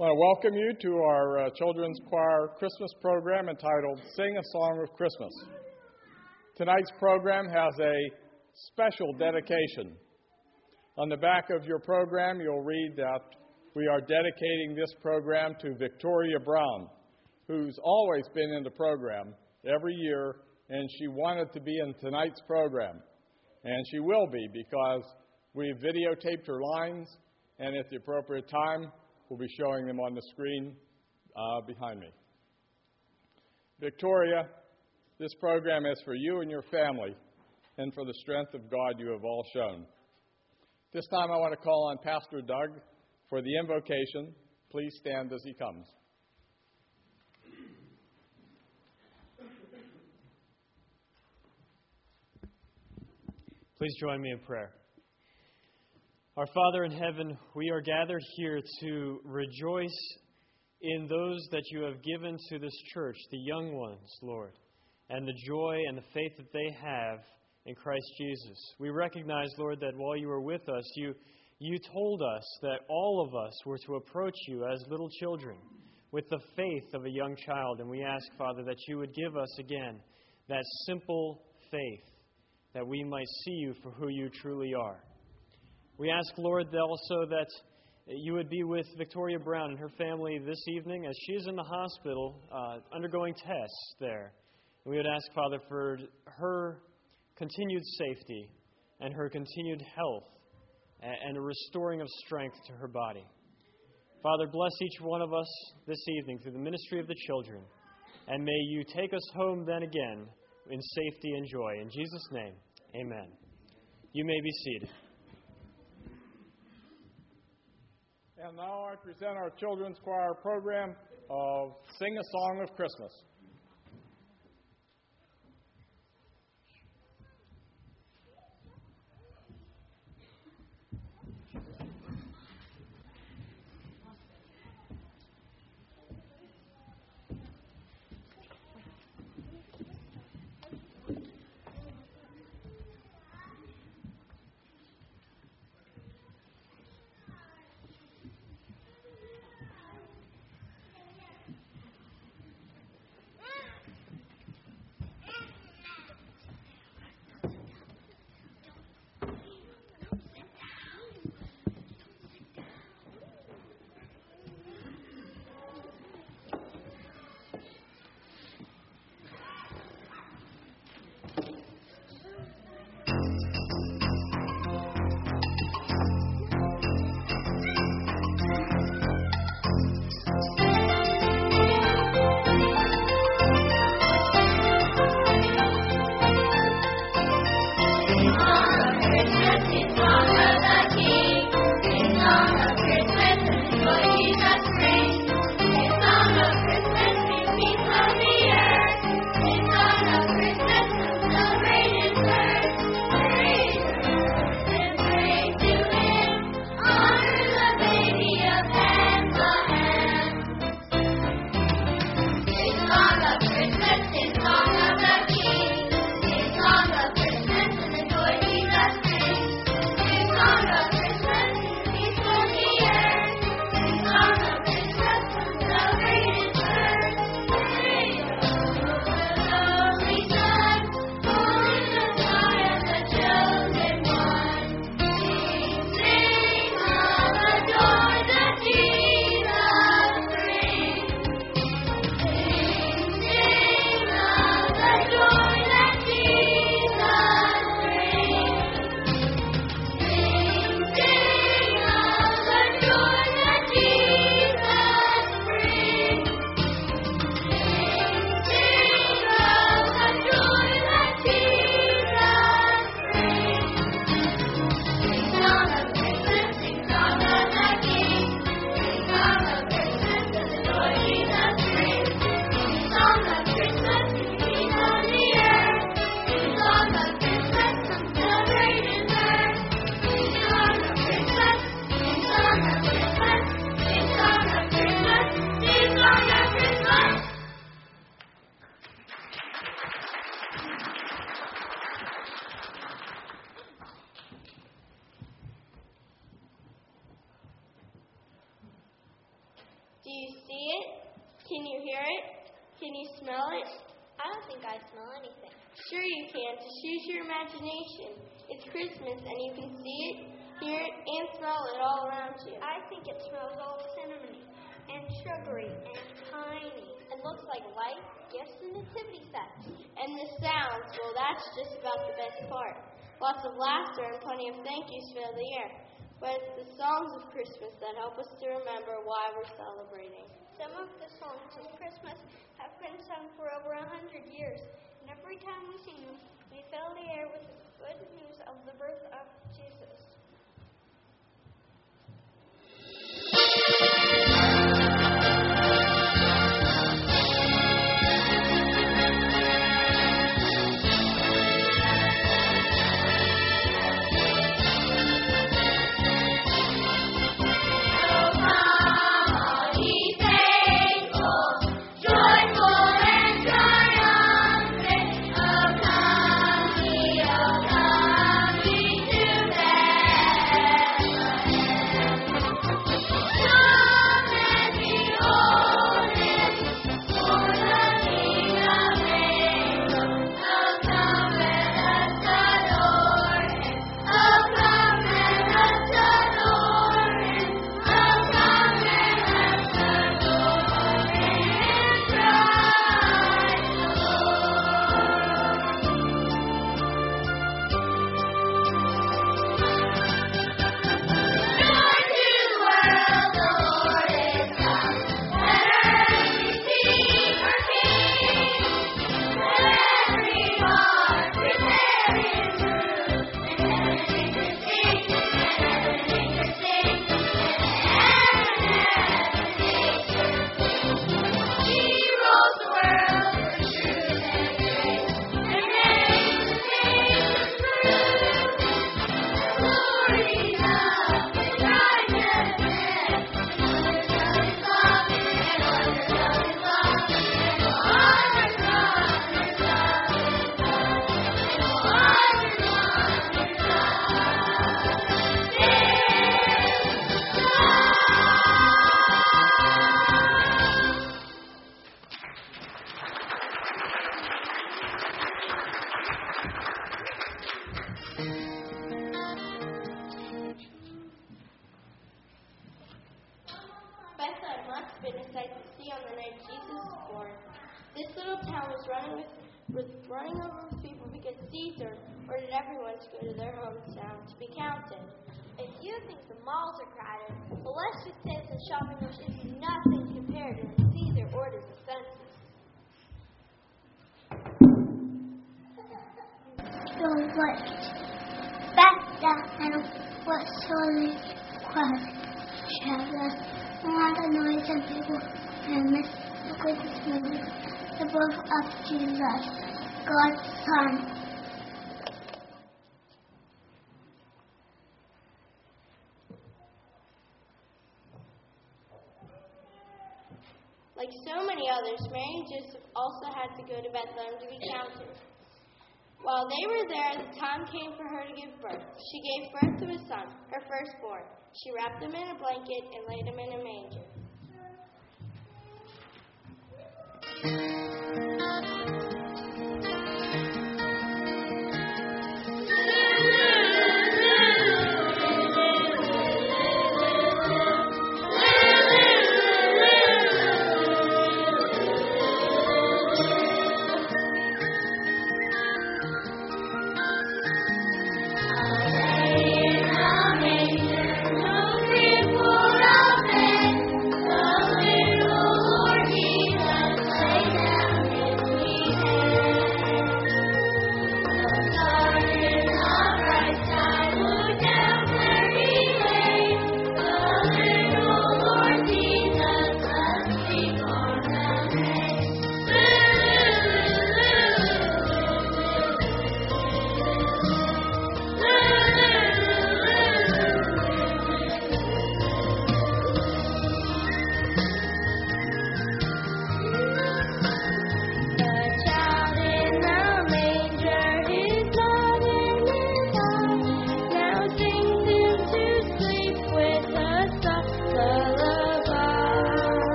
I want to welcome you to our Children's Choir Christmas program entitled Sing a Song of Christmas. Tonight's program has a special dedication. On the back of your program, you'll read that we are dedicating this program to Victoria Brown, who's always been in the program every year, and she wanted to be in tonight's program. And she will be, because we've videotaped her lines, and at the appropriate time, we'll be showing them on the screen behind me. Victoria, this program is for you and your family, and for the strength of God you have all shown. This time I want to call on Pastor Doug for the invocation. Please stand as he comes. Please join me in prayer. Our Father in heaven, we are gathered here to rejoice in those that you have given to this church, the young ones, Lord, and the joy and the faith that they have in Christ Jesus. We recognize, Lord, that while you were with us, you told us that all of us were to approach you as little children with the faith of a young child. And we ask, Father, that you would give us again that simple faith, that we might see you for who you truly are. We ask, Lord, also that you would be with Victoria Brown and her family this evening as she is in the hospital undergoing tests there. And we would ask, Father, for her continued safety and her continued health and a restoring of strength to her body. Father, bless each one of us this evening through the ministry of the children, and may you take us home then again in safety and joy. In Jesus' name, amen. You may be seated. And now I present our Children's Choir program of Sing a Song of Christmas. hear it? Can you smell it? I don't think I smell anything. Sure you can. Just use your imagination. It's Christmas and you can see it, hear it, and smell it all around you. I think it smells all cinnamony and sugary and piney. It looks like lights, gifts, and nativity sets. And the sounds, well, that's just about the best part. Lots of laughter and plenty of thank yous fill the air. But it's the songs of Christmas that help us to remember why we're celebrating. Some of the songs of Christmas have been sung for over 100 years. And every time we sing them, we fill the air with the good news of the birth of Jesus. Running over with people because Caesar ordered everyone to go to their hometown to be counted. If you think the malls are crowded, well, let's just say the shopping mall should be nothing compared to when Caesar orders the census. Basta hanno solo quasi scelta. Another noise and people premise the greatest movie, the birth of Jesus, God's Son. Like so many others, Mary and Joseph also had to go to Bethlehem to be counted. While they were there, the time came for her to give birth. She gave birth to a son, her firstborn. She wrapped him in a blanket and laid him in a manger. Thank you.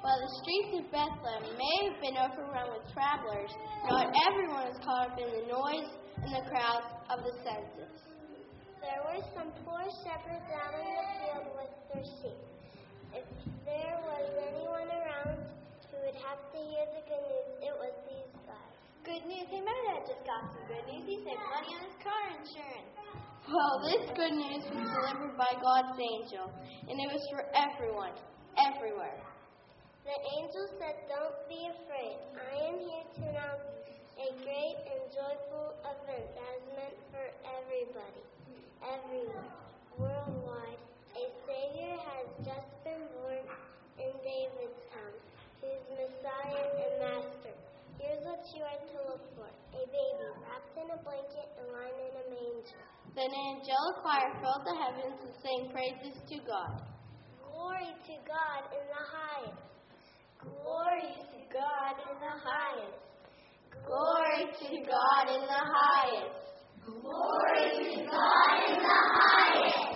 While the streets of Bethlehem may have been overrun with travelers, not everyone was caught up in the noise and the crowds of the census. There were some poor shepherds out in the field with their sheep. If there was anyone around who would have to hear the good news, it was these guys. Good news, hey, my dad just got some good news. He saved money on his car insurance. Well, this good news was delivered by God's angel, and it was for everyone, everywhere. The angel said, "Don't be afraid. I am here to announce a great and joyful event that is meant for everybody, everywhere, worldwide. A Savior has just been born in David's town, who is Messiah and Master. Here's what you are to look for: a baby wrapped in a blanket and lying in a manger." Then an angelic choir filled the heavens and sang praises to God. Glory to God in the highest. Glory to God in the highest. Glory to God in the highest. Glory to God in the highest.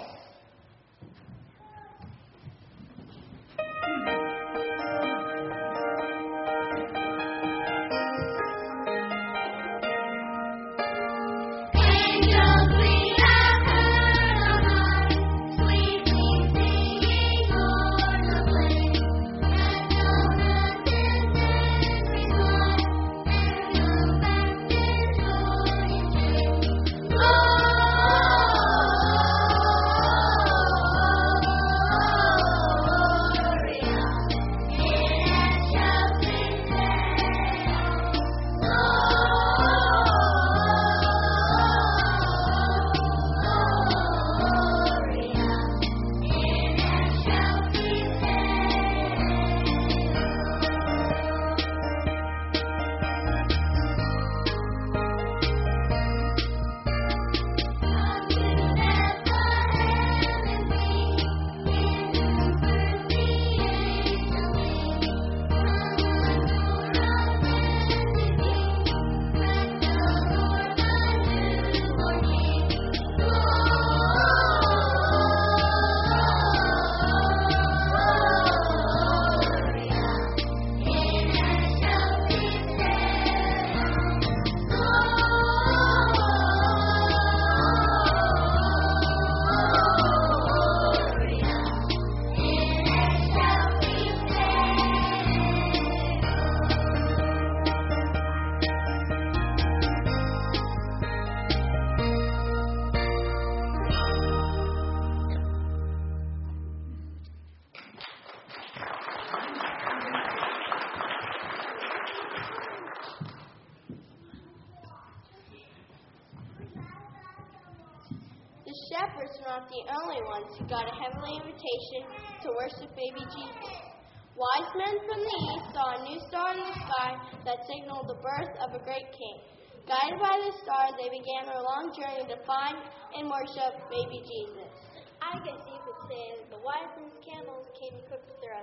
Shepherds were not the only ones who got a heavenly invitation to worship baby Jesus. Wise men from the east saw a new star in the sky that signaled the birth of a great king. Guided by the star, they began their long journey to find and worship baby Jesus. I guess you could say that the wise men's camels came equipped with their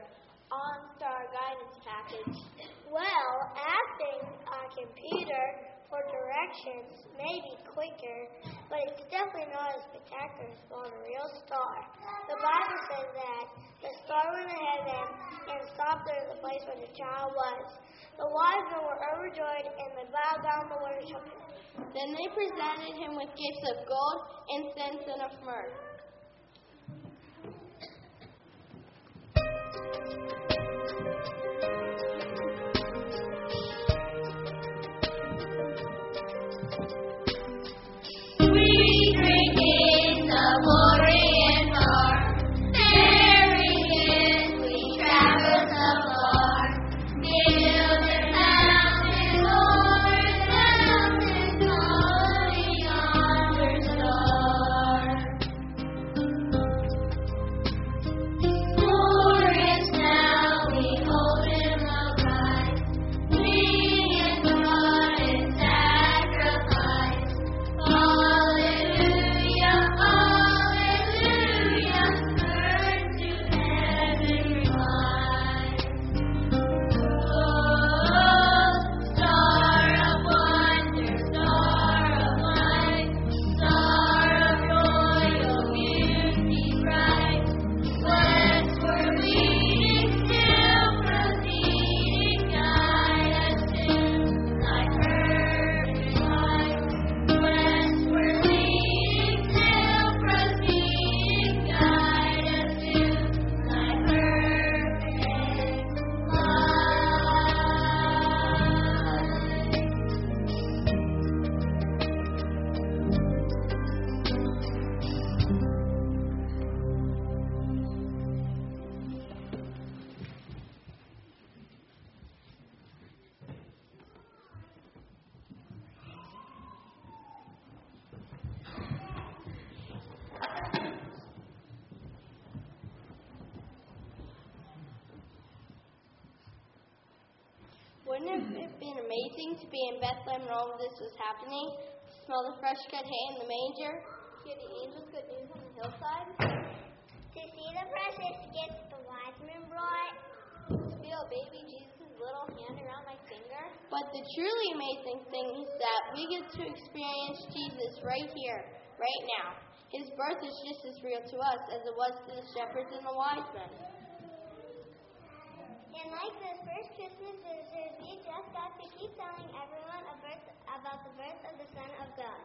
OnStar guidance package. Well, asking a computer for directions may be quicker, but it's definitely not as spectacular as following a real star. The Bible says that the star went ahead of them and stopped there at the place where the child was. The wise men were overjoyed and they bowed down to worship him. Then they presented him with gifts of gold, incense, and of myrrh. Wouldn't it have been amazing to be in Bethlehem when all of this was happening? To smell the fresh cut hay in the manger? Hear the angels' good news on the hillside? To see the precious gifts the wise men brought? To feel baby Jesus' little hand around my finger? But the truly amazing thing is that we get to experience Jesus right here, right now. His birth is just as real to us as it was to the shepherds and the wise men. And like those first Christmas visitors, we just got to keep telling everyone about the birth of the Son of God.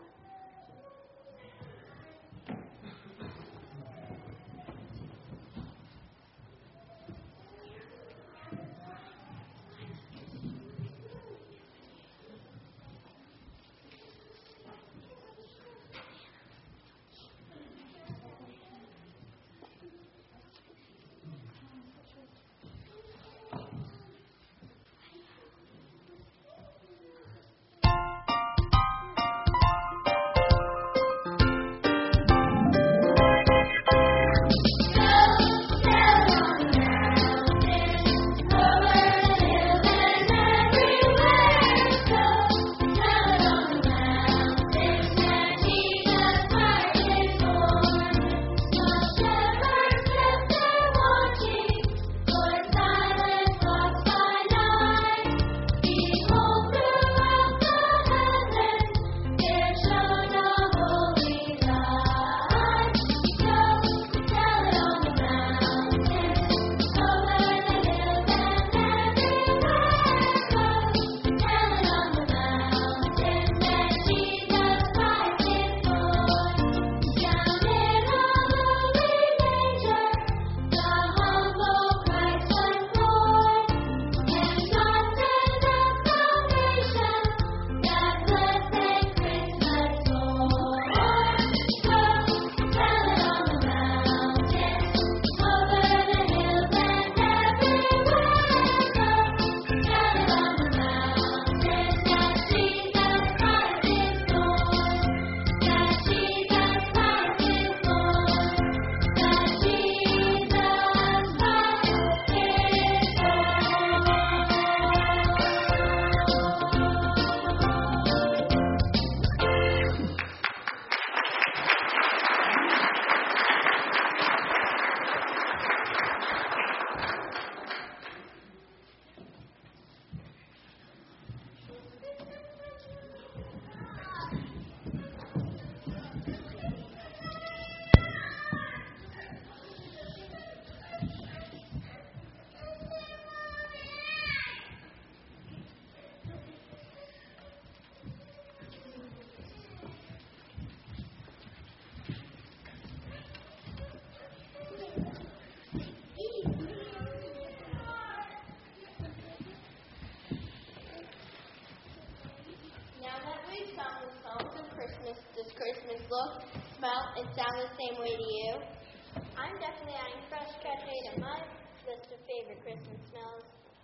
Does Christmas look, smell, and sound the same way to you? I'm definitely adding fresh cut hay to my list of favorite Christmas smells.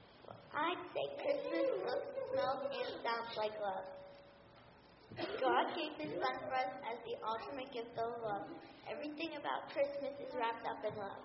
I'd say Christmas looks, smells, and sounds like love. God gave His Son for us as the ultimate gift of love. Everything about Christmas is wrapped up in love.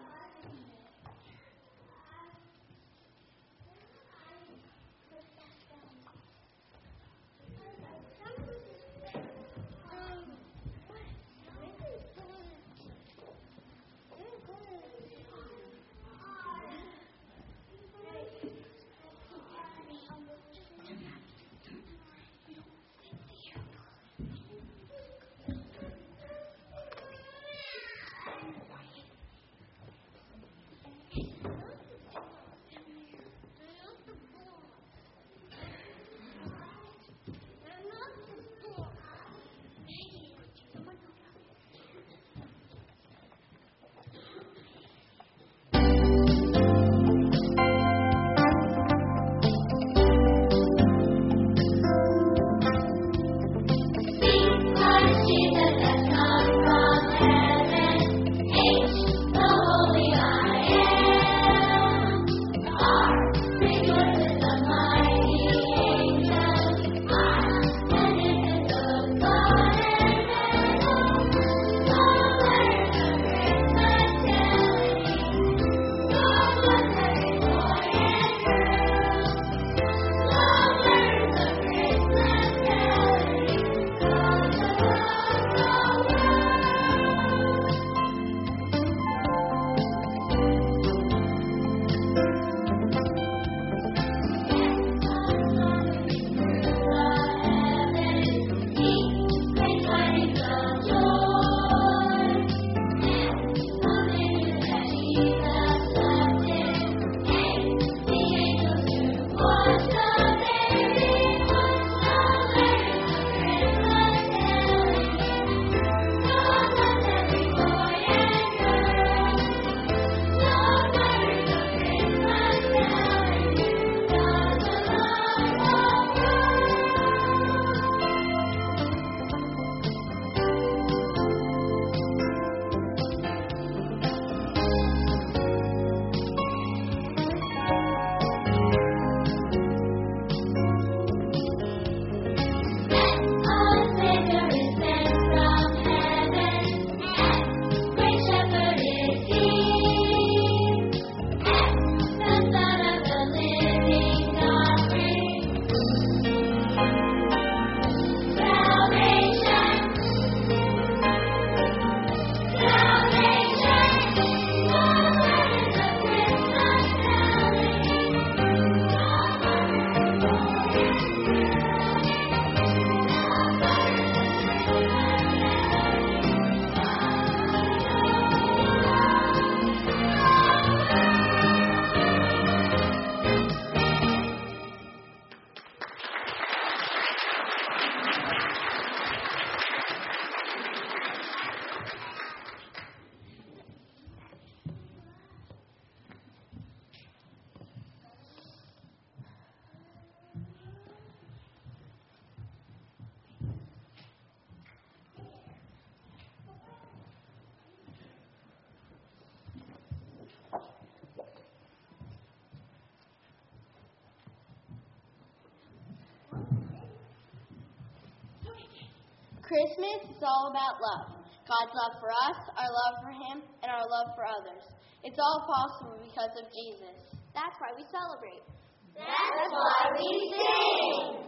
Christmas is all about love. God's love for us, our love for Him, and our love for others. It's all possible because of Jesus. That's why we celebrate. That's why we sing.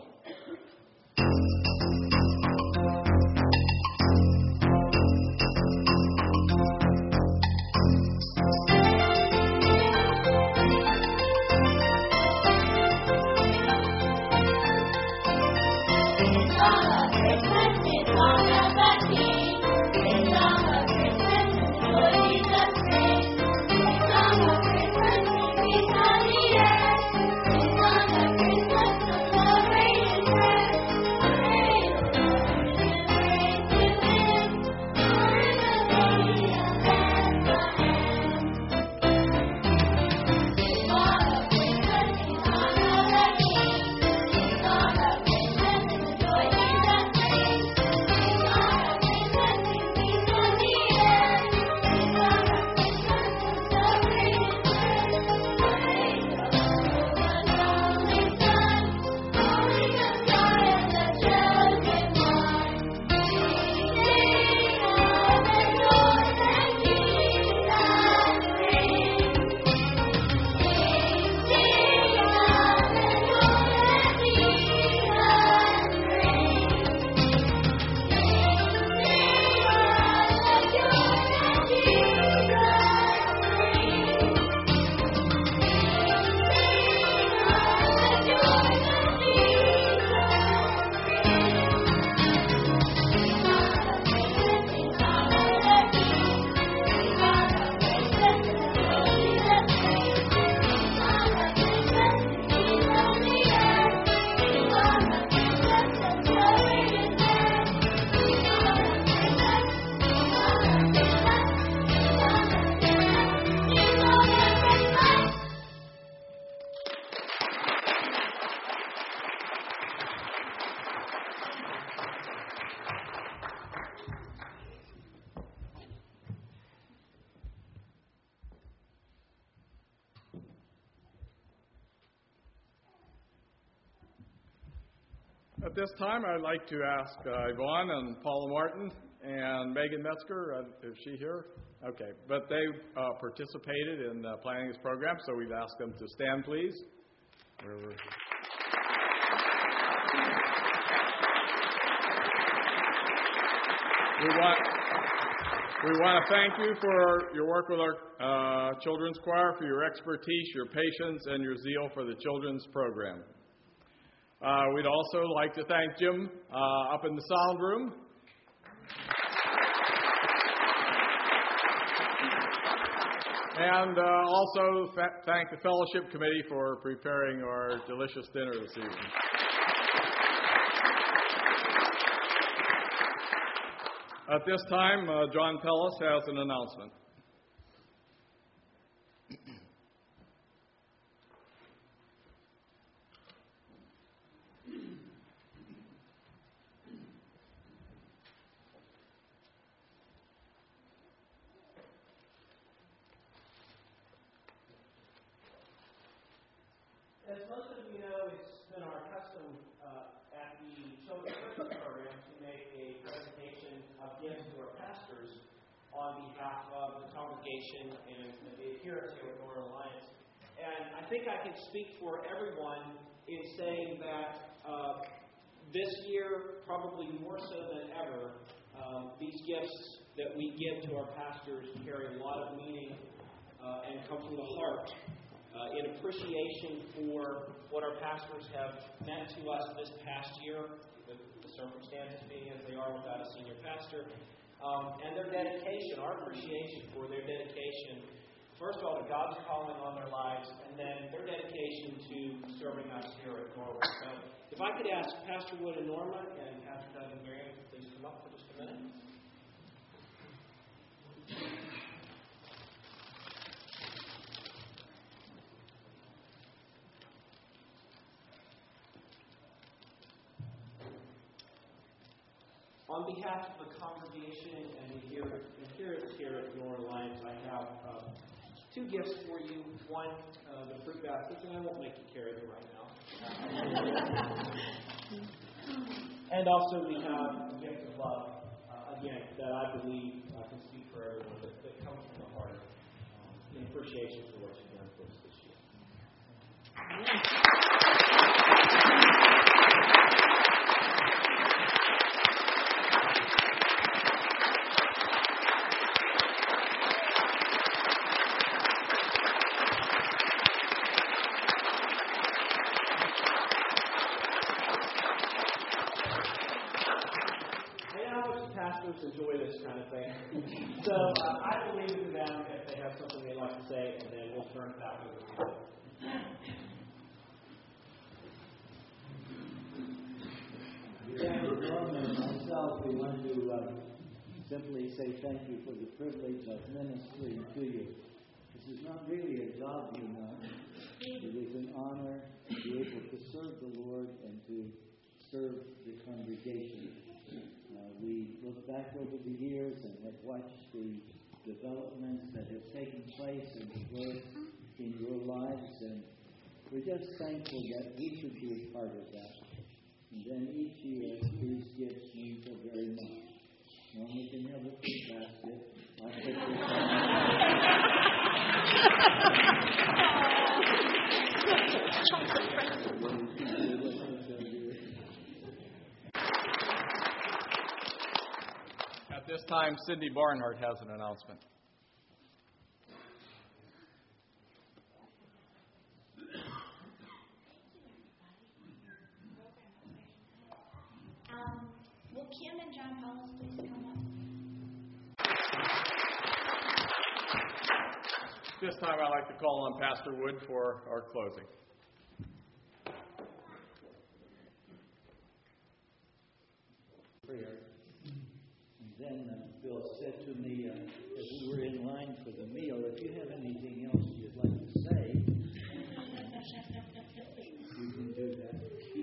At this time, I'd like to ask Yvonne and Paula Martin and Megan Metzger, is she here? Okay, but they participated in planning this program, so we've asked them to stand, please. We want to thank you for your work with our children's choir, for your expertise, your patience, and your zeal for the children's program. We'd also like to thank Jim up in the sound room. And also thank the Fellowship Committee for preparing our delicious dinner this evening. At this time, John Pellis has an announcement. As most of you know, it's been our custom at the Children's Christmas program to make a presentation of gifts to our pastors on behalf of the congregation and the adherents here at Northern Alliance. And I think I can speak for everyone in saying that this year, probably more so than ever, these gifts that we give to our pastors carry a lot of meaning and come from the heart. In appreciation for what our pastors have meant to us this past year, the circumstances being as they are without a senior pastor, and their dedication, our appreciation for their dedication, first of all, to God's calling on their lives, and then their dedication to serving us here at Norwood. So if I could ask Pastor Wood and Norma and Pastor Doug and Mary to please come up for just a minute. On behalf of the congregation and the adherents here at Northern Alliance, I have two gifts for you. One, the fruit baskets, and I won't make you carry them right now. And also we have the gift of love, again, that I believe can speak for everyone, that comes from the heart in appreciation for what you've done for us this year. Enjoy this kind of thing. So I will leave it to them if they have something they'd like to say, and then we'll turn it back over to them. Norman and myself, we want to simply say thank you for the privilege of ministering to you. This is not really a job, you know. It is an honor to be able to serve the Lord and to serve the congregation. We look back over the years and have watched the developments that have taken place in the work in your lives, and we're just thankful that we should be a part of that. And then each year, these gifts mean so very much. Normally can have a fruit basket. I'll put At this time, Cindy Barnhart has an announcement. Will Kim and John Hollis please come up? This time I'd like to call on Pastor Wood for our closing. prayer. And then Bill said to me as we were in line for the meal, if you have anything else you'd like to say, you can do that.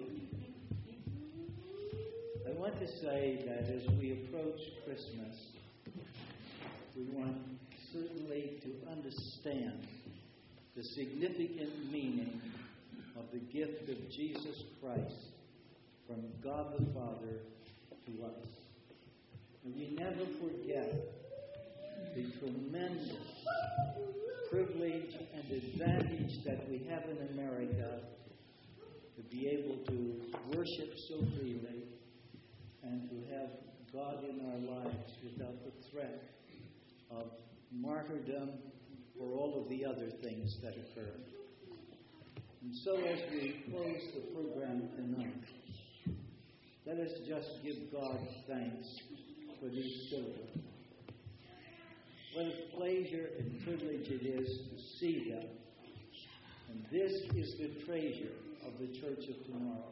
I want to say that as we approach Christmas, we want certainly to understand the significant meaning of the gift of Jesus Christ from God the Father to us. And we never forget the tremendous privilege and advantage that we have in America to be able to worship so freely and to have God in our lives without the threat of martyrdom or all of the other things that occur. And so as we close the program tonight, let us just give God thanks for these children. What a pleasure and privilege it is to see them. And this is the treasure of the church of tomorrow.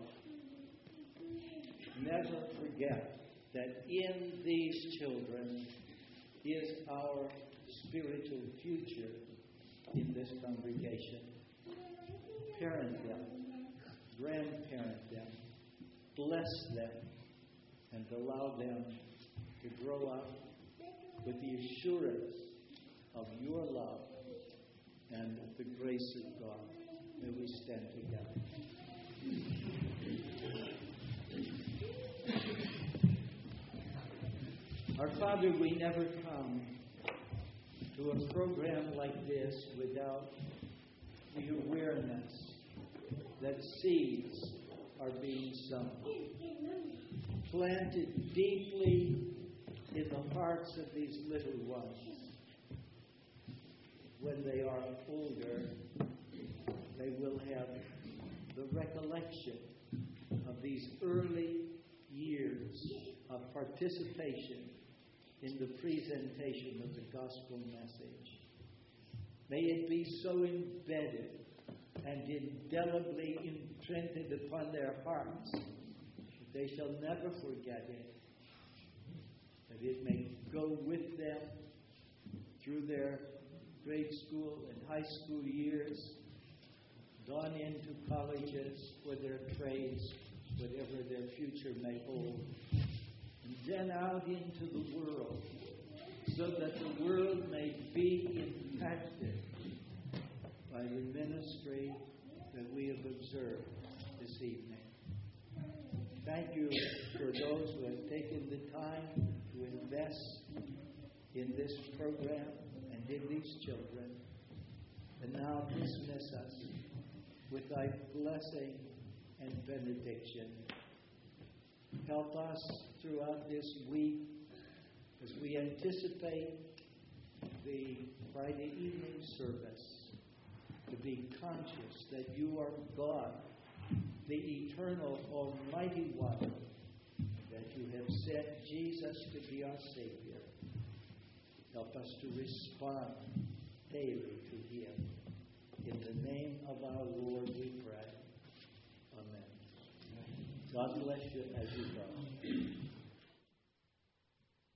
Never forget that in these children is our spiritual future in this congregation. Parent them, grandparent them, bless them, and allow them to grow up with the assurance of your love and the grace of God. May we stand together. Our Father, we never come to a program like this without the awareness that seeds are being sown, planted deeply in the hearts of these little ones. When they are older, they will have the recollection of these early years of participation in the presentation of the gospel message. May it be so embedded and indelibly imprinted upon their hearts that they shall never forget it, that it may go with them through their grade school and high school years, on into colleges for their trades, whatever their future may hold, and then out into the world, so that the world may be impacted by the ministry that we have observed this evening. Thank you for those who have taken the time to invest in this program and in these children. And now dismiss us with thy blessing and benediction. Help us throughout this week as we anticipate the Friday evening service to be conscious that you are God, the eternal, almighty one, that you have sent Jesus to be our Savior. Help us to respond daily to Him. In the name of our Lord we pray. Amen. God bless you as you go.